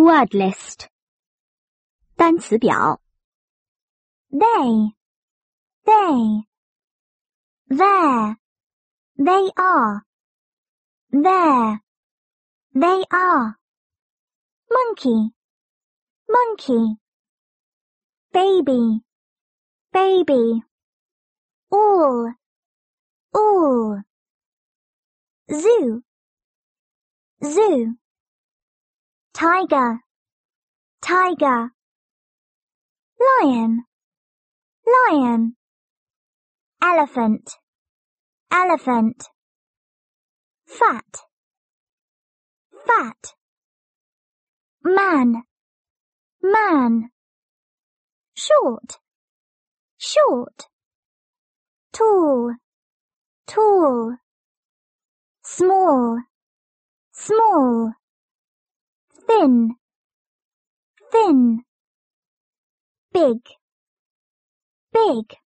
Word list. 单词表 They, there, they are, there, they are. Monkey, baby, all, zoo, tiger, lion, elephant, fat, man, short, tall, small, thin, big,